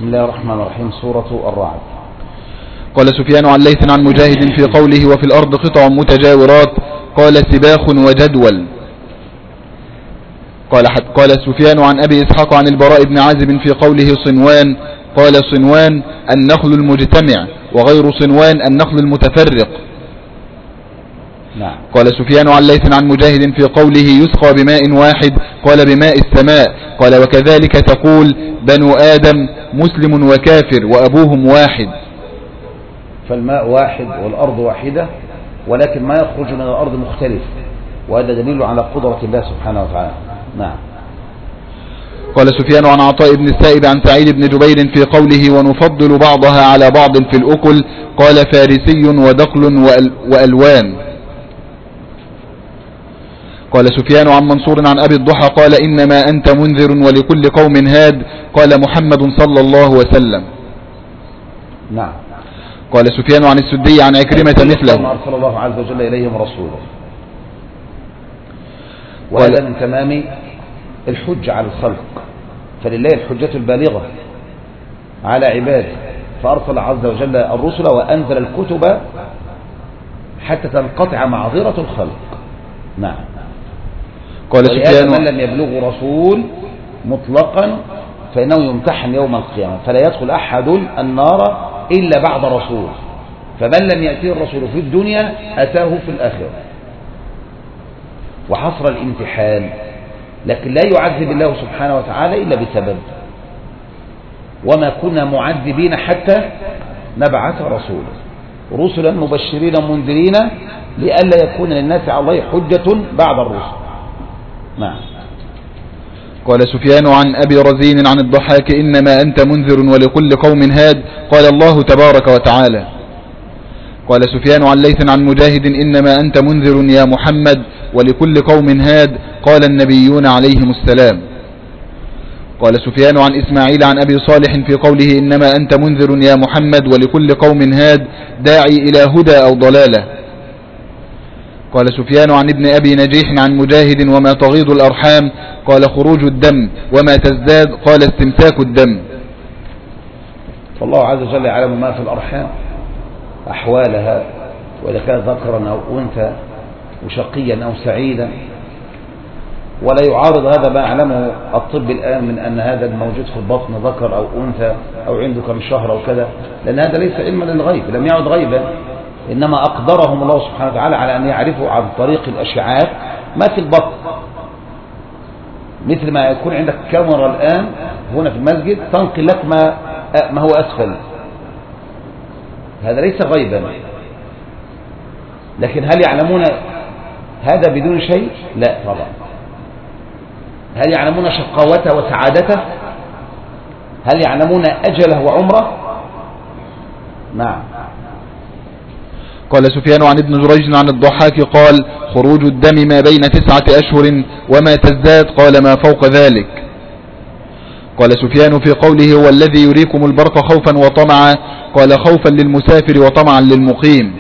بسم الله الرحمن الرحيم. سورة الرعد. قال سفيان عن ليث عن مجاهد في قوله وفي الأرض قطع متجاورات قال سباخ وجدول. قال سفيان عن أبي إسحاق عن البراء بن عازب في قوله صنوان قال صنوان النخل المجتمع وغير صنوان النخل المتفرق. نعم. قال سفيان عن ليث عن مجاهد في قوله يسقى بماء واحد قال بماء السماء قال وكذلك تقول بنو آدم مسلم وكافر وأبوهم واحد. فالماء واحد والأرض واحدة، ولكن ما يخرج من الأرض مختلف، وهذا دليل على قدرة الله سبحانه وتعالى. نعم. قال سفيان عن عطاء بن السائب عن سعيد بن جبير في قوله ونفضل بعضها على بعض في الأكل قال فارسي ودقل وألوان. قال سفيان عن منصور عن أبي الضحى قال إنما أنت منذر ولكل قوم هاد قال محمد صلى الله وسلم. نعم. قال سفيان عن السدي عن عكرمة مثله أرسل الله عز وجل إليهم رسوله، وهذا من تمام الحجة على الخلق، فلله الحجة البالغة على عباده، فأرسل عز وجل الرسل وأنزل الكتب حتى تنقطع معذرة الخلق. نعم. قال سفيان من لم يبلغ رسول مطلقا فإنه يمتحن يوم القيامة، فلا يدخل أحد النار إلا بعد رسول، فمن لم يأتيه الرسول في الدنيا أتاه في الآخرة، وحصر الامتحان، لكن لا يعذب الله سبحانه وتعالى إلا بسبب، وما كنا معذبين حتى نبعث رسولا رسلا مبشرين منذرين لئلا يكون للناس على الله حجة بعد الرسل. نعم. قال سفيان عن أبي رزين عن الضحاك إنما أنت منذر ولكل قوم هاد قال الله تبارك وتعالى. قال سفيان عن ليث عن مجاهد إنما أنت منذر يا محمد ولكل قوم هاد قال النبيون عليهم السلام. قال سفيان عن إسماعيل عن أبي صالح في قوله إنما أنت منذر يا محمد ولكل قوم هاد داعي إلى هدى أو ضلالة. قال سفيان عن ابن أبي نجيح عن مجاهد وما تغيض الأرحام قال خروج الدم وما تزداد قال استمساك الدم. فالله عز وجل يعلم ما في الأرحام أحوالها، وإذا كان ذكرا أو أنثى وشقيا أو سعيدا، ولا يعارض هذا ما يعلمه الطب الآن من أن هذا الموجود في البطن ذكر أو أنثى أو عنده كم شهر أو كذا، لأن هذا ليس علما للغيب، لم يعد غيبا، إنما أقدرهم الله سبحانه وتعالى على أن يعرفوا عن طريق الأشعاعات ما في البطن، مثل ما يكون عندك كاميرا الآن هنا في المسجد تنقل لك ما هو أسفل، هذا ليس غيبا. لكن هل يعلمون هذا بدون شيء؟ لا طبعا. هل يعلمون شقاوته وسعادته؟ هل يعلمون أجله وعمره؟ نعم. قال سفيان عن ابن جريج عن الضحاك قال خروج الدم ما بين 9 أشهر وما تزداد قال ما فوق ذلك. قال سفيان في قوله هو الذي يريكم البرق خوفا وطمعا قال خوفا للمسافر وطمعا للمقيم.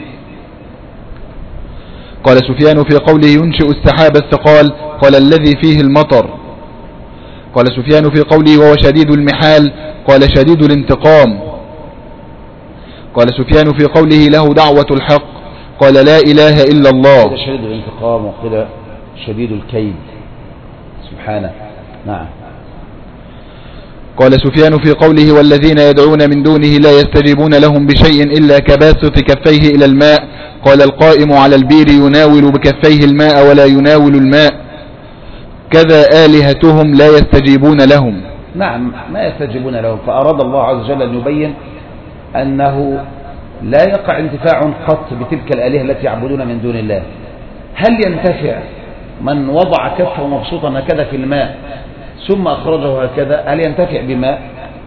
قال سفيان في قوله ينشئ السحاب الثقال قال الذي فيه المطر. قال سفيان في قوله وهو شديد المحال قال شديد الانتقام. قال سفيان في قوله له دعوة الحق قال لا إله إلا الله. شديد الانتقام وقيل شديد الكيد سبحانه. نعم. قال سفيان في قوله والذين يدعون من دونه لا يستجيبون لهم بشيء إلا كباسط كفيه إلى الماء قال القائم على البير يناول بكفيه الماء ولا يناول الماء كذا آلهتهم لا يستجيبون لهم. نعم ما يستجيبون لهم، فأراد الله عز وجل أن يبين أنه لا يقع انتفاع قط بتلك الآلهة التي يعبدون من دون الله. هل ينتفع من وضع كفه مبسوطا هكذا في الماء ثم أخرجه هكذا؟ هل ينتفع بماء؟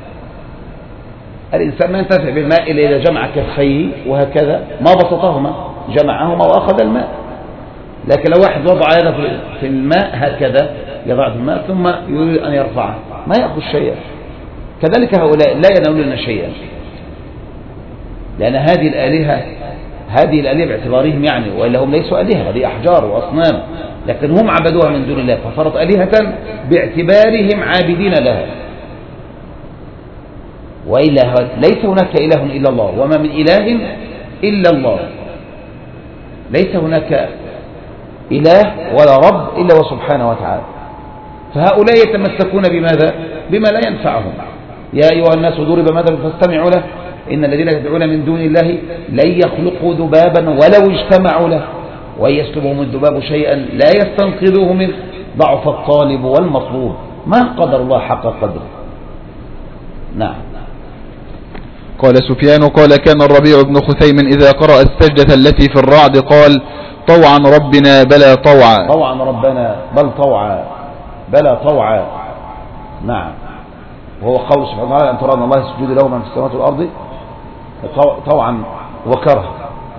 الإنسان ما ينتفع بالماء إلا إذا جمع كفيه وهكذا ما بسطهما جمعهما وأخذ الماء. لكن لو واحد وضع يده في الماء هكذا يضع في الماء ثم يريد أن يرفعه ما يأخذ شيئا. كذلك هؤلاء لا ينالون شيئا، لأن هذه الآلهة باعتبارهم يعني، وإلا هم ليسوا آلهة، هذه أحجار وأصنام، لكن هم عبدوها من دون الله فصارت آلهة باعتبارهم عابدين لها. وإلهات، ليس هناك إله إلا الله، وما من إله إلا الله، ليس هناك إله ولا رب إلا وسبحانه وتعالى. فهؤلاء يتمسكون بماذا؟ بما لا ينفعهم. يا أيها الناس ضرب مثل فاستمعوا له إن الذين يدعون من دون الله لن يخلقوا ذبابا ولو اجتمعوا له وإن يسلبهم الذباب شيئا لا يستنقذوه منه ضعف الطالب والمطلوب ما قدر الله حق قدره. نعم. قال سفيان قال كان الربيع بن خثيم إذا قرأ السجدة التي في الرعد قال طوعا ربنا بلا طوعا. طوعا ربنا بل طوعا بلا طوعا. نعم. وهو قول سبحانه وتعالى أن ترى أن الله يسجد له من في السماوات والأرض طوعا وكره.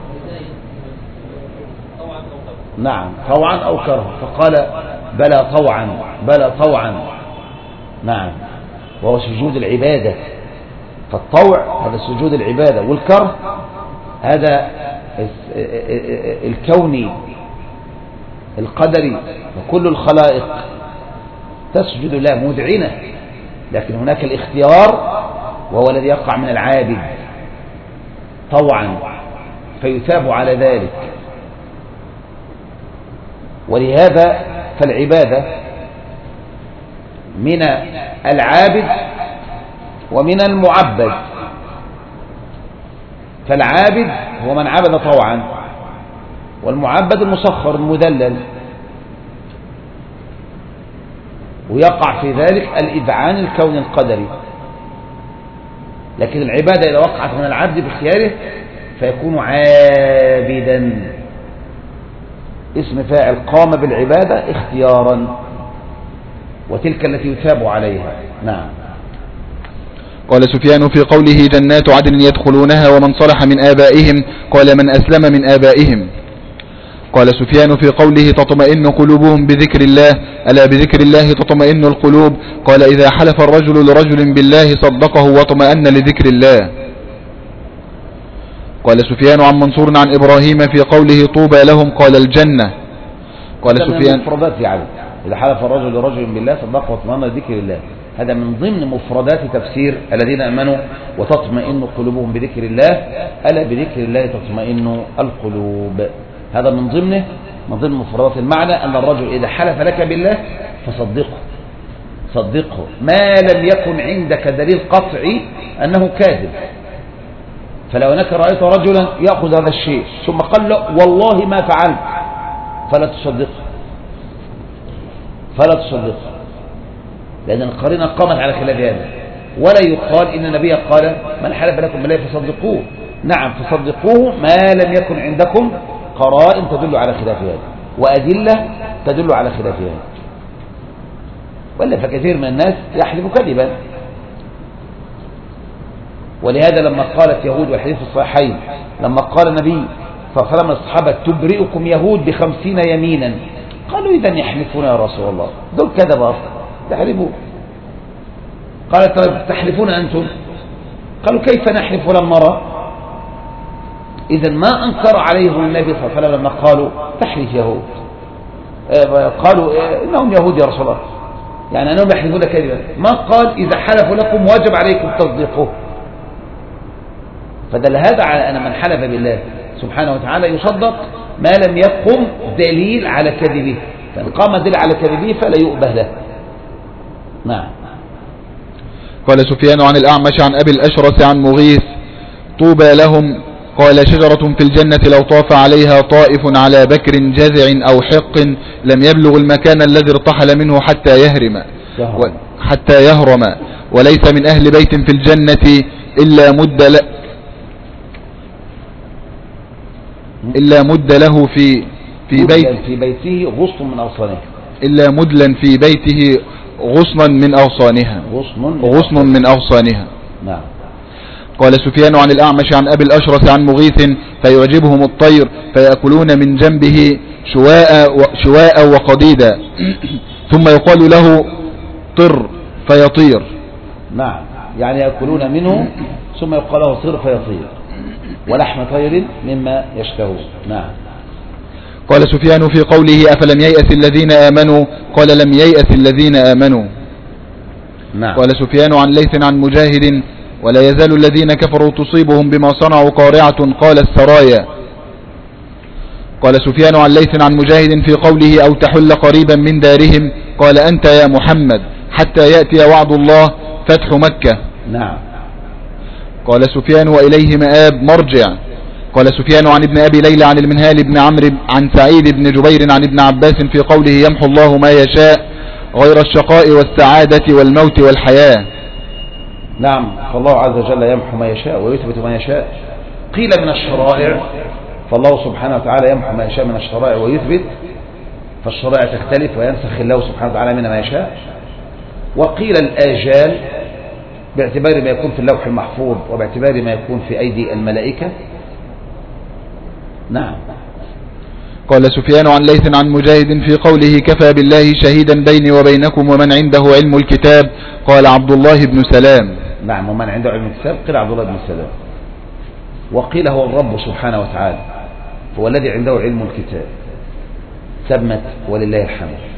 نعم طوعا أو كره، فقال بلا طوعا بلا طوعا. نعم. وهو سجود العبادة، فالطوع هذا سجود العبادة، والكره هذا الكوني القدري، وكل الخلائق تسجد الله مذعنة، لكن هناك الاختيار وهو الذي يقع من العابد طوعا فيثاب على ذلك. ولهذا فالعبادة من العابد ومن المعبد. فالعابد هو من عبد طوعا، والمعبد المسخر المدلل، ويقع في ذلك الإذعان الكوني القدري. لكن العبادة إذا وقعت من العبد باختياره فيكون عابدا، اسم فاعل قام بالعبادة اختيارا، وتلك التي يثاب عليها. نعم. قال سفيان في قوله جنات عدن يدخلونها ومن صلح من آبائهم قال من أسلم من آبائهم. قال سفيان في قوله تطمئن قلوبهم بذكر الله ألا بذكر الله تطمئن القلوب قال إذا حلف الرجل لرجل بالله صدقه واطمأن لذكر الله. قال سفيان عن منصور عن إبراهيم في قوله طوبى لهم قال الجنة. قال سفيان مفردات يعني إذا حلف الرجل لرجل بالله صدقه واطمأن لذكر الله، هذا من ضمن مفردات تفسير الذين آمنوا وتطمئن قلوبهم بذكر الله ألا بذكر الله تطمئن القلوب. هذا من ضمنه، من ضمن مفردات المعنى أن الرجل إذا حلف لك بالله صدقه ما لم يكن عندك دليل قطعي أنه كاذب. فلو أنك رأيت رجلا يأخذ هذا الشيء ثم قال له والله ما فعلت فلا تصدقه، لأن القرينة قامت على خلاف هذا. ولا يقال إن النبي قال من حلف لكم بالله فصدقوه. نعم فصدقوه ما لم يكن عندكم قرائن تدل على خلاف هذا وأدلة تدل على خلاف هذا، ولا فكثير من الناس يحلف كذبا. ولهذا لما قالت يهود والحديث الصحيحين لما قال النبي صلى الله عليه وسلم الصحابة تبرئكم يهود ب50 يمينا، قالوا إذا يحلفون يا رسول الله، دول كذب أصلا تحلفون. قالت تحلفون أنتم؟ قالوا كيف نحلف ولم نرى؟ إذا ما أنكر عليهم النبي صلى الله عليه وسلم لما قالوا تحلف يهود، قالوا إنهم يهود يا رسول الله، يعني أنهم يحلفون كذبا. ما قال إذا حلفوا لكم واجب عليكم تصديقه. فدل هذا على أن من حلف بالله سبحانه وتعالى يصدق ما لم يقم دليل على كذبه، فإن قام دليل على كذبه فلا يؤبه له. نعم. قال سفيان عن الأعمش عن أبي الأشرس عن مغيث طوبى لهم قال شجرة في الجنة لو طاف عليها طائف على بكر جذع أو حق لم يبلغ المكان الذي ارتحل منه حتى يهرم وليس من أهل بيت في الجنة إلا مد له في بيته غصن من أغصانها، إلا مدلا في بيته غصنا من أغصانها. نعم. قال سفيان عن الأعمش عن أبي الأشرس عن مغيث فيعجبهم الطير فيأكلون من جنبه شواء وقديدا ثم يقال له طر فيطير. نعم، يعني يأكلون منه ثم يقال له طر فيطير، ولحم طير مما يشتهون. نعم. قال سفيان في قوله أفلم ييأس الذين آمنوا قال لم ييأس الذين آمنوا. نعم. قال سفيان عن ليث عن مجاهد ولا يزال الذين كفروا تصيبهم بما صنعوا قارعة قال السرايا. قال سفيان عن ليث عن مجاهد في قوله أو تحل قريبا من دارهم قال أنت يا محمد حتى يأتي وعد الله فتح مكة. نعم. قال سفيان وإليه مآب مرجع. قال سفيان عن ابن أبي ليلى عن المنهال بن عمرو عن سعيد بن جبير عن ابن عباس في قوله يمحو الله ما يشاء غير الشقاء والسعادة والموت والحياة. نعم. فالله عز وجل يمحو ما يشاء ويثبت ما يشاء. قيل من الشرائع، فالله سبحانه وتعالى يمحو ما يشاء من الشرائع ويثبت، فالشرائع تختلف وينسخ الله سبحانه وتعالى منها ما يشاء. وقيل الآجال باعتبار ما يكون في اللوح المحفوظ وباعتبار ما يكون في أيدي الملائكة. نعم. قال سفيان عن ليث عن مجاهد في قوله كفى بالله شهيدا بيني وبينكم ومن عنده علم الكتاب قال عبد الله بن سلام. نعم. ومن عنده علم الكتاب قيل عبد الله بن سلام. وقيل هو الرب سبحانه وتعالى، هو الذي عنده علم الكتاب. تمت ولله الحمد.